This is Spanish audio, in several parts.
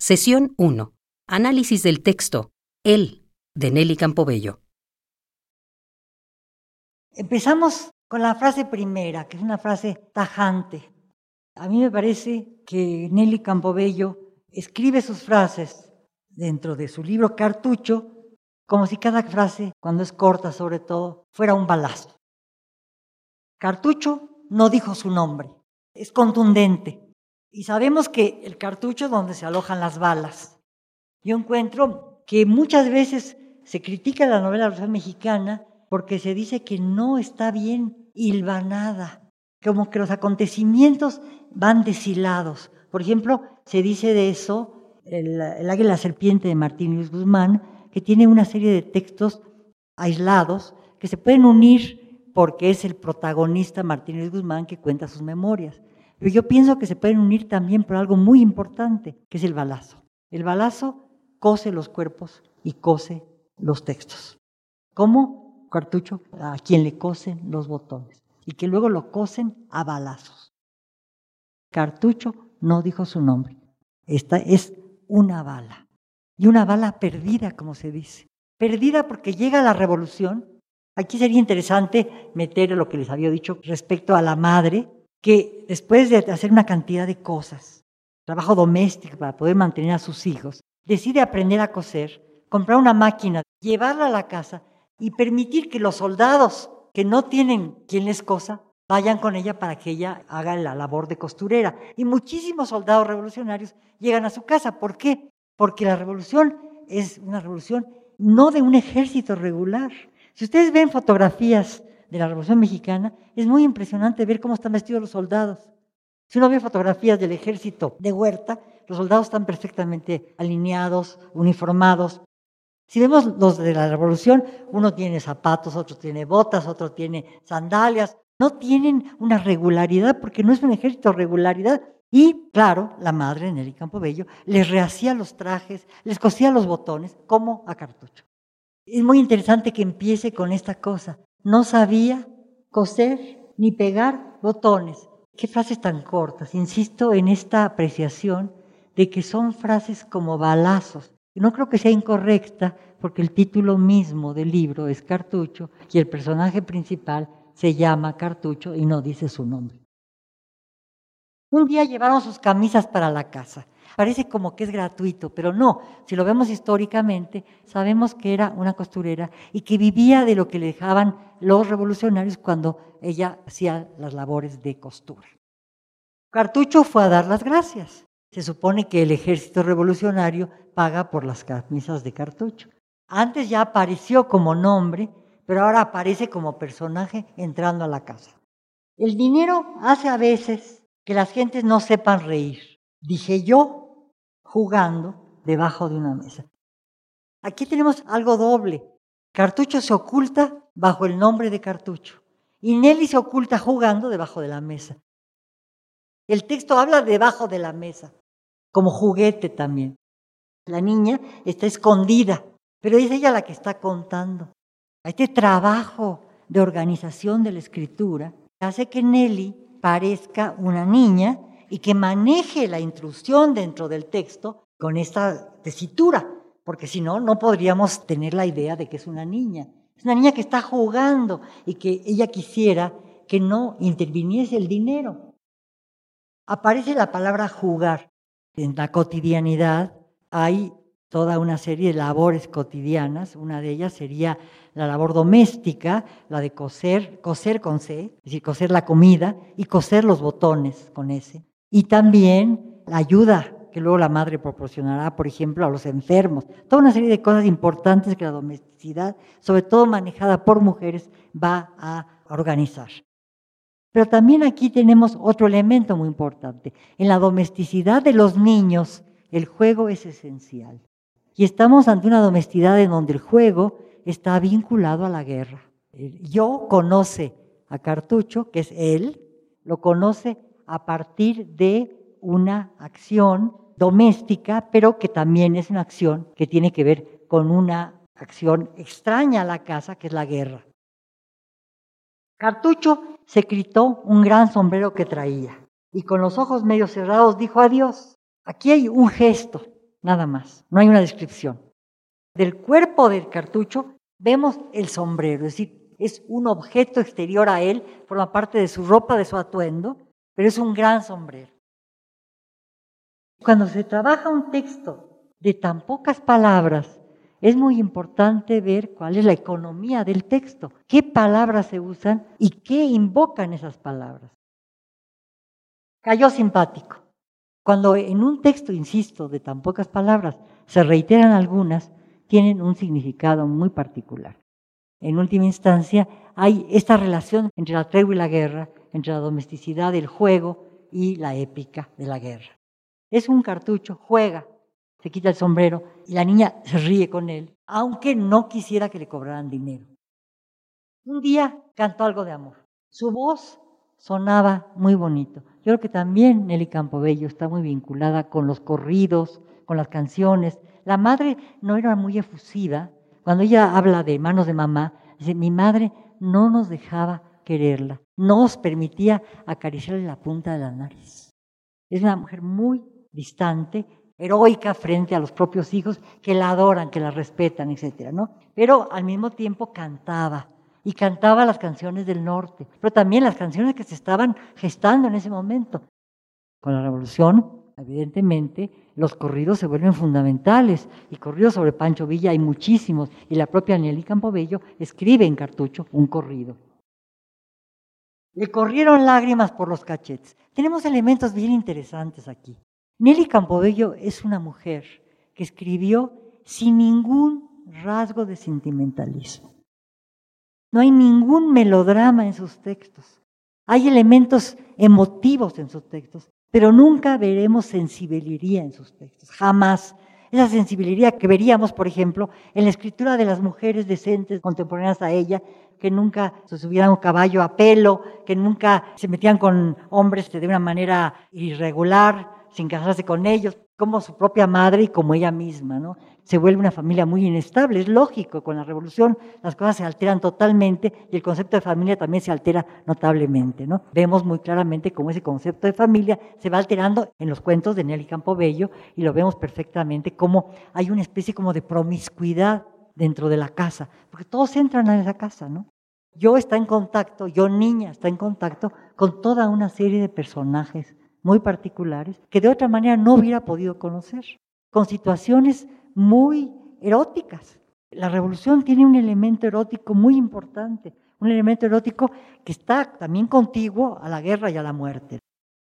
Sesión 1. Análisis del texto El, de Nelly Campobello. Empezamos con la frase primera, que es una frase tajante. A mí me parece que Nelly Campobello escribe sus frases dentro de su libro Cartucho como si cada frase, cuando es corta sobre todo, fuera un balazo. Cartucho no dijo su nombre, es contundente. Y sabemos que el cartucho es donde se alojan las balas. Yo encuentro que muchas veces se critica la novela revolución mexicana porque se dice que no está bien hilvanada, como que los acontecimientos van deshilados. Por ejemplo, se dice de eso el Águila y la Serpiente de Martín Luis Guzmán, que tiene una serie de textos aislados que se pueden unir porque es el protagonista Martín Luis Guzmán que cuenta sus memorias. Pero yo pienso que se pueden unir también por algo muy importante, que es el balazo. El balazo cose los cuerpos y cose los textos. ¿Cómo? Cartucho, a quien le cosen los botones y que luego lo cosen a balazos. Cartucho no dijo su nombre. Esta es una bala. Y una bala perdida, como se dice. Perdida porque llega la revolución. Aquí sería interesante meter lo que les había dicho respecto a la madre, que después de hacer una cantidad de cosas, trabajo doméstico para poder mantener a sus hijos, decide aprender a coser, comprar una máquina, llevarla a la casa y permitir que los soldados que no tienen quien les cosa, vayan con ella para que ella haga la labor de costurera. Y muchísimos soldados revolucionarios llegan a su casa. ¿Por qué? Porque la revolución es una revolución no de un ejército regular. Si ustedes ven fotografías de la Revolución Mexicana, es muy impresionante ver cómo están vestidos los soldados. Si uno ve fotografías del ejército de Huerta, los soldados están perfectamente alineados, uniformados. Si vemos los de la Revolución, uno tiene zapatos, otro tiene botas, otro tiene sandalias. No tienen una regularidad porque no es un ejército de regularidad. Y, claro, la madre, Nelly Campobello, les rehacía los trajes, les cosía los botones, como a Cartucho. Es muy interesante que empiece con esta cosa. No sabía coser ni pegar botones. Qué frases tan cortas. Insisto en esta apreciación de que son frases como balazos. No creo que sea incorrecta porque el título mismo del libro es Cartucho y el personaje principal se llama Cartucho y no dice su nombre. Un día llevaron sus camisas para la casa. Parece como que es gratuito, pero no. Si lo vemos históricamente, sabemos que era una costurera y que vivía de lo que le dejaban los revolucionarios cuando ella hacía las labores de costura. Cartucho fue a dar las gracias. Se supone que el ejército revolucionario paga por las camisas de Cartucho. Antes ya apareció como nombre, pero ahora aparece como personaje entrando a la casa. El dinero hace a veces que las gentes no sepan reír. Dije yo, jugando debajo de una mesa. Aquí tenemos algo doble. Cartucho se oculta bajo el nombre de Cartucho y Nelly se oculta jugando debajo de la mesa. El texto habla debajo de la mesa, como juguete también. La niña está escondida, pero es ella la que está contando. Este trabajo de organización de la escritura hace que Nelly parezca una niña y que maneje la intrusión dentro del texto con esta tesitura, porque si no, no podríamos tener la idea de que es una niña. Es una niña que está jugando y que ella quisiera que no interviniese el dinero. Aparece la palabra jugar. En la cotidianidad hay toda una serie de labores cotidianas. Una de ellas sería la labor doméstica, la de coser con C, es decir, coser la comida y coser los botones con S. Y también la ayuda que luego la madre proporcionará, por ejemplo, a los enfermos. Toda una serie de cosas importantes que la domesticidad, sobre todo manejada por mujeres, va a organizar. Pero también aquí tenemos otro elemento muy importante. En la domesticidad de los niños, el juego es esencial. Y estamos ante una domesticidad en donde el juego está vinculado a la guerra. Yo conoce a Cartucho, que es él, lo conoce a partir de una acción doméstica, pero que también es una acción que tiene que ver con una acción extraña a la casa, que es la guerra. Cartucho se quitó un gran sombrero que traía y con los ojos medio cerrados dijo adiós. Aquí hay un gesto nada más, no hay una descripción. Del cuerpo del cartucho vemos el sombrero, es decir, es un objeto exterior a él, forma parte de su ropa, de su atuendo, pero es un gran sombrero. Cuando se trabaja un texto de tan pocas palabras, es muy importante ver cuál es la economía del texto, qué palabras se usan y qué invocan esas palabras. Cayó simpático. Cuando en un texto, insisto, de tan pocas palabras, se reiteran algunas, tienen un significado muy particular. En última instancia, hay esta relación entre la tregua y la guerra, entre la domesticidad del juego y la épica de la guerra. Es un cartucho, juega, se quita el sombrero y la niña se ríe con él, aunque no quisiera que le cobraran dinero. Un día cantó algo de amor. Su voz sonaba muy bonito. Yo creo que también Nelly Campobello está muy vinculada con los corridos, con las canciones. La madre no era muy efusiva. Cuando ella habla de manos de mamá, dice, mi madre no nos dejaba quererla, no nos permitía acariciarle la punta de la nariz. Es una mujer muy distante, heroica frente a los propios hijos que la adoran, que la respetan, etcétera, ¿no? Pero al mismo tiempo cantaba, y cantaba las canciones del norte, pero también las canciones que se estaban gestando en ese momento. Con la revolución, evidentemente, los corridos se vuelven fundamentales, y corridos sobre Pancho Villa hay muchísimos, y la propia Nelly Campobello escribe en cartucho un corrido. Le corrieron lágrimas por los cachetes. Tenemos elementos bien interesantes aquí. Nelly Campobello es una mujer que escribió sin ningún rasgo de sentimentalismo. No hay ningún melodrama en sus textos. Hay elementos emotivos en sus textos, pero nunca veremos sensibilidad en sus textos, jamás. Esa sensibilidad que veríamos, por ejemplo, en la escritura de las mujeres decentes contemporáneas a ella, que nunca se subían a un caballo a pelo, que nunca se metían con hombres de una manera irregular, sin casarse con ellos, como su propia madre y como ella misma, ¿no? Se vuelve una familia muy inestable, es lógico, con la revolución las cosas se alteran totalmente y el concepto de familia también se altera notablemente, ¿no? Vemos muy claramente cómo ese concepto de familia se va alterando en los cuentos de Nelly Campobello y lo vemos perfectamente cómo hay una especie como de promiscuidad dentro de la casa, porque todos entran a esa casa, ¿no? Yo niña, está en contacto con toda una serie de personajes muy particulares que de otra manera no hubiera podido conocer, con situaciones muy eróticas. La revolución tiene un elemento erótico muy importante, un elemento erótico que está también contiguo a la guerra y a la muerte.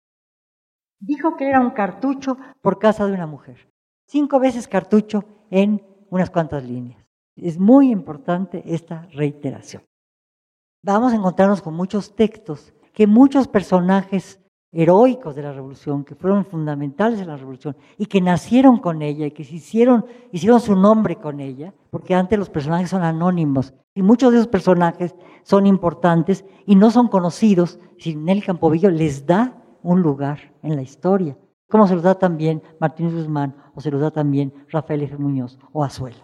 Dijo que era un cartucho por casa de una mujer. 5 veces cartucho en unas cuantas líneas. Es muy importante esta reiteración. Vamos a encontrarnos con muchos textos que muchos personajes heroicos de la revolución, que fueron fundamentales en la revolución y que nacieron con ella y que hicieron su nombre con ella, porque antes los personajes son anónimos y muchos de esos personajes son importantes y no son conocidos si Nelly Campobello les da un lugar en la historia, como se los da también Martínez Guzmán o se los da también Rafael F. Muñoz o Azuela.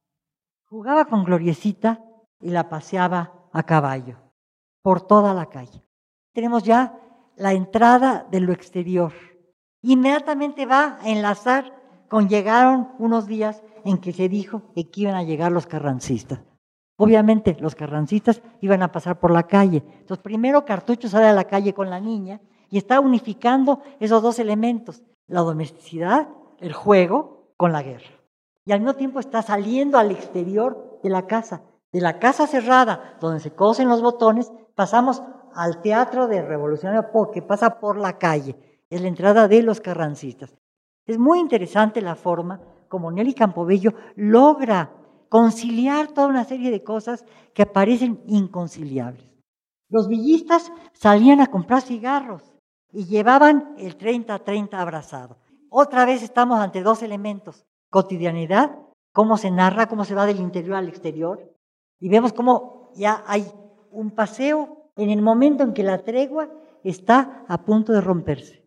Jugaba con Gloriecita y la paseaba a caballo por toda la calle. Tenemos ya la entrada de lo exterior. Inmediatamente va a enlazar con llegaron unos días en que se dijo que iban a llegar los carrancistas. Obviamente los carrancistas iban a pasar por la calle. Entonces primero Cartucho sale a la calle con la niña y está unificando esos dos elementos, la domesticidad, el juego, con la guerra. Y al mismo tiempo está saliendo al exterior de la casa cerrada, donde se cosen los botones, pasamos al teatro de Revolucionario que pasa por la calle, es la entrada de los carrancistas. Es muy interesante la forma como Nelly Campobello logra conciliar toda una serie de cosas que parecen inconciliables. Los villistas salían a comprar cigarros y llevaban el 30-30 abrazado. Otra vez estamos ante dos elementos, cotidianidad, cómo se narra, cómo se va del interior al exterior, y vemos cómo ya hay un paseo en el momento en que la tregua está a punto de romperse.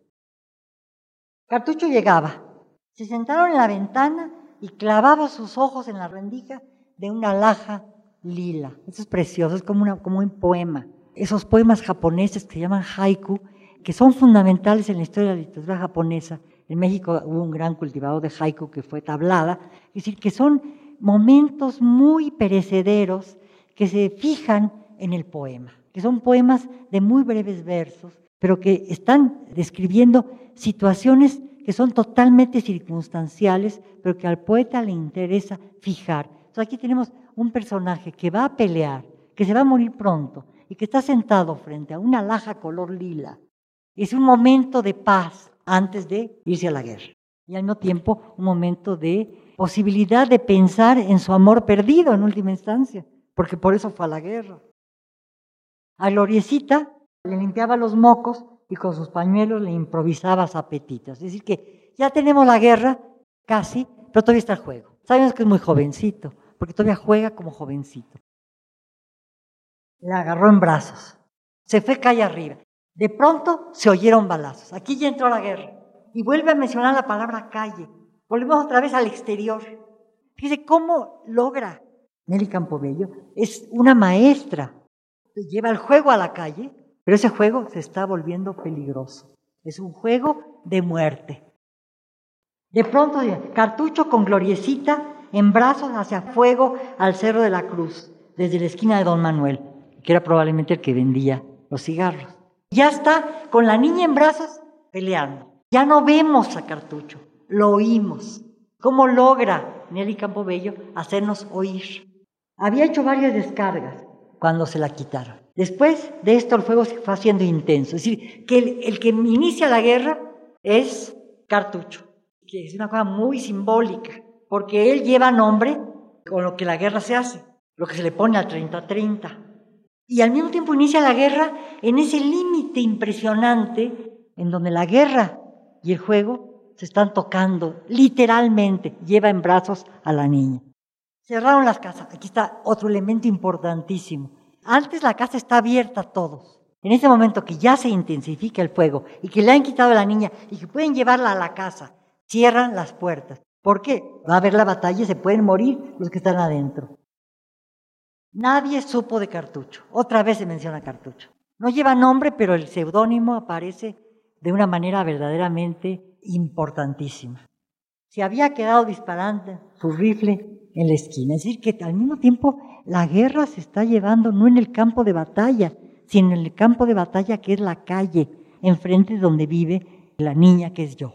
Cartucho llegaba, se sentaron en la ventana y clavaba sus ojos en la rendija de una alhaja lila. Eso es precioso, es como un poema. Esos poemas japoneses que se llaman haiku, que son fundamentales en la historia de la literatura japonesa, En México hubo un gran cultivador de haiku que fue Tablada. Es decir, que son momentos muy perecederos que se fijan en el poema, que son poemas de muy breves versos, pero que están describiendo situaciones que son totalmente circunstanciales, pero que al poeta le interesa fijar. Entonces aquí tenemos un personaje que va a pelear, que se va a morir pronto y que está sentado frente a una alhaja color lila. Es un momento de paz antes de irse a la guerra y al mismo tiempo un momento de posibilidad de pensar en su amor perdido en última instancia, porque por eso fue a la guerra. A Gloriecita le limpiaba los mocos y con sus pañuelos le improvisaba zapetitas. Es decir, que ya tenemos la guerra casi, pero todavía está el juego. Sabemos que es muy jovencito, porque todavía juega como jovencito. La agarró en brazos, se fue calle arriba. De pronto se oyeron balazos. Aquí ya entró la guerra. Y vuelve a mencionar la palabra calle. Volvemos otra vez al exterior. Fíjese cómo logra Nelly Campobello. Es una maestra. Lleva el juego a la calle, pero ese juego se está volviendo peligroso. Es un juego de muerte. De pronto, Cartucho con Gloriecita en brazos hacia fuego al Cerro de la Cruz, desde la esquina de Don Manuel, que era probablemente el que vendía los cigarros. Ya está con la niña en brazos peleando. Ya no vemos a Cartucho, lo oímos. ¿Cómo logra Nelly Campobello hacernos oír? Había hecho varias descargas cuando se la quitaron. Después de esto el fuego se fue haciendo intenso. Es decir, que el que inicia la guerra es Cartucho, que es una cosa muy simbólica, porque él lleva nombre con lo que la guerra se hace, lo que se le pone al 30-30. Y al mismo tiempo inicia la guerra en ese límite impresionante en donde la guerra y el juego se están tocando, literalmente, lleva en brazos a la niña. Cerraron las casas. Aquí está otro elemento importantísimo. Antes la casa está abierta a todos. En ese momento que ya se intensifica el fuego y que le han quitado a la niña y que pueden llevarla a la casa, cierran las puertas. ¿Por qué? Va a haber la batalla y se pueden morir los que están adentro. Nadie supo de Cartucho. Otra vez se menciona Cartucho. No lleva nombre, pero el seudónimo aparece de una manera verdaderamente importantísima. Se había quedado disparando su rifle en la esquina. Es decir, que al mismo tiempo la guerra se está llevando no en el campo de batalla, sino en el campo de batalla que es la calle, enfrente de donde vive la niña que es yo.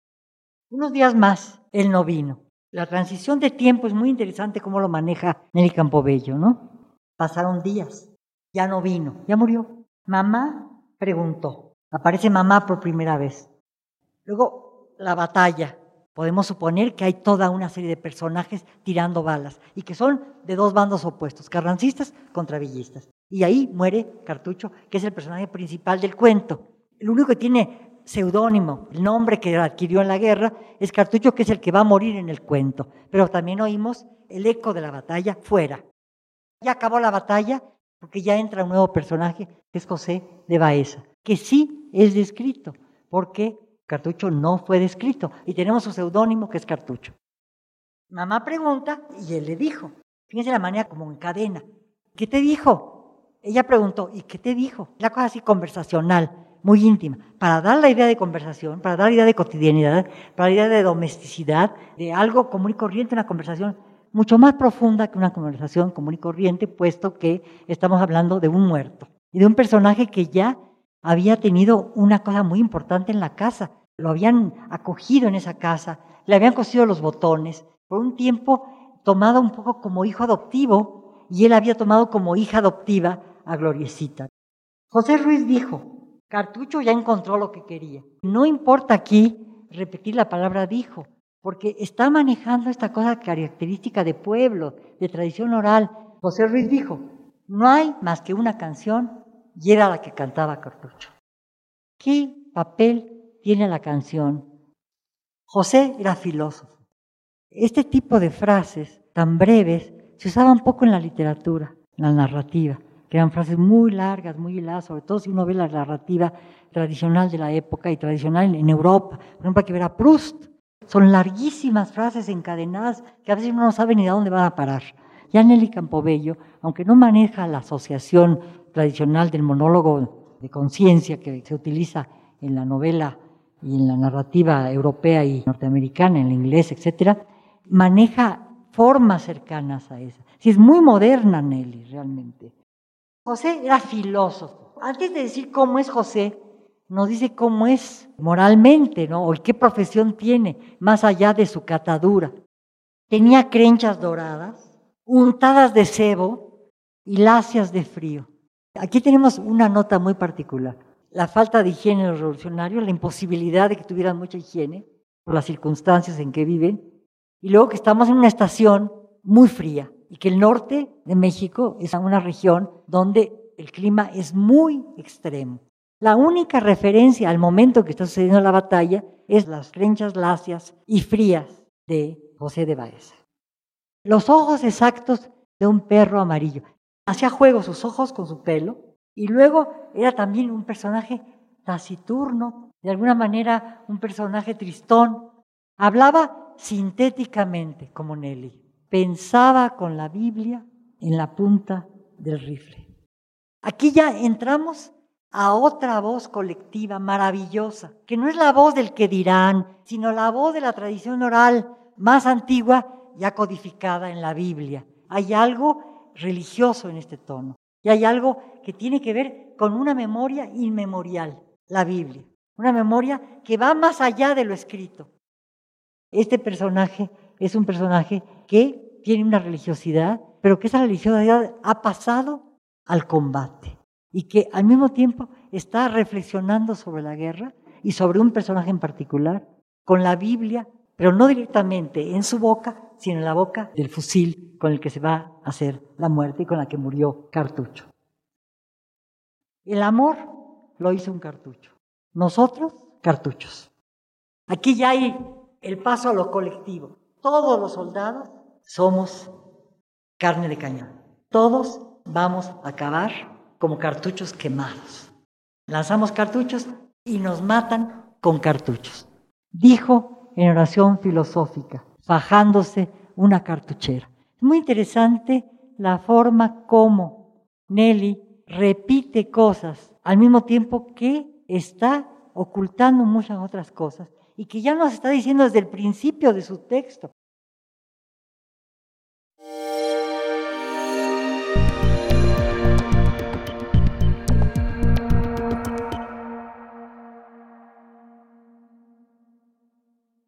Unos días más, él no vino. La transición de tiempo es muy interesante cómo lo maneja Nelly Campobello, ¿no? Pasaron días, ya no vino, ya murió. Mamá preguntó, aparece mamá por primera vez. Luego, la batalla. Podemos suponer que hay toda una serie de personajes tirando balas y que son de dos bandos opuestos, carrancistas contra villistas. Y ahí muere Cartucho, que es el personaje principal del cuento. El único que tiene seudónimo, el nombre que adquirió en la guerra, es Cartucho, que es el que va a morir en el cuento. Pero también oímos el eco de la batalla fuera. Ya acabó la batalla porque ya entra un nuevo personaje, que es José de Baeza, que sí es descrito, porque Cartucho no fue descrito y tenemos su seudónimo que es Cartucho. Mamá pregunta y él le dijo. Fíjense la manera como encadena. ¿Qué te dijo? Ella preguntó, ¿y qué te dijo? La cosa así conversacional, muy íntima, para dar la idea de conversación, para dar la idea de cotidianidad, para la idea de domesticidad, de algo común y corriente, una conversación mucho más profunda que una conversación común y corriente, puesto que estamos hablando de un muerto y de un personaje que ya había tenido una cosa muy importante en la casa. Lo habían acogido en esa casa, le habían cosido los botones, por un tiempo tomado un poco como hijo adoptivo, y él había tomado como hija adoptiva a Gloriecita. José Ruiz dijo, Cartucho ya encontró lo que quería. No importa aquí repetir la palabra dijo, porque está manejando esta cosa característica de pueblo, de tradición oral. José Ruiz dijo, no hay más que una canción, y era la que cantaba Cartucho. ¿Qué papel tiene la canción? José era filósofo. Este tipo de frases tan breves se usaban poco en la literatura, en la narrativa, que eran frases muy largas, muy hiladas, sobre todo si uno ve la narrativa tradicional de la época y tradicional en Europa. Por ejemplo, hay que ver a Proust. Son larguísimas frases encadenadas que a veces uno no sabe ni de dónde van a parar. Ya Nelly Campobello, aunque no maneja la asociación tradicional del monólogo de conciencia que se utiliza en la novela y en la narrativa europea y norteamericana, en el inglés, etcétera, maneja formas cercanas a esa. Sí, es muy moderna Nelly, realmente. José era filósofo. Antes de decir cómo es José, nos dice cómo es moralmente, ¿no? O qué profesión tiene, más allá de su catadura. Tenía crenchas doradas, untadas de sebo y lacias de frío. Aquí tenemos una nota muy particular. La falta de higiene de los revolucionarios, la imposibilidad de que tuvieran mucha higiene por las circunstancias en que viven, y luego que estamos en una estación muy fría y que el norte de México es una región donde el clima es muy extremo. La única referencia al momento que está sucediendo la batalla es las crenchas lacias y frías de José de Baeza. Los ojos exactos de un perro amarillo. Hacía juego sus ojos con su pelo y luego era también un personaje taciturno, de alguna manera un personaje tristón. Hablaba sintéticamente como Nelly. Pensaba con la Biblia en la punta del rifle. Aquí ya entramos a otra voz colectiva maravillosa, que no es la voz del que dirán, sino la voz de la tradición oral más antigua ya codificada en la Biblia. Hay algo religioso en este tono y hay algo que tiene que ver con una memoria inmemorial, la Biblia, una memoria que va más allá de lo escrito. Este personaje es un personaje que tiene una religiosidad, pero que esa religiosidad ha pasado al combate y que al mismo tiempo está reflexionando sobre la guerra y sobre un personaje en particular, con la Biblia, pero no directamente en su boca, sino en la boca del fusil con el que se va a hacer la muerte y con la que murió Cartucho. El amor lo hizo un cartucho. Nosotros, cartuchos. Aquí ya hay el paso a lo colectivo. Todos los soldados somos carne de cañón. Todos vamos a acabar como cartuchos quemados. Lanzamos cartuchos y nos matan con cartuchos. Dijo en oración filosófica, fajándose una cartuchera. Es muy interesante la forma como Nelly repite cosas al mismo tiempo que está ocultando muchas otras cosas y que ya nos está diciendo desde el principio de su texto.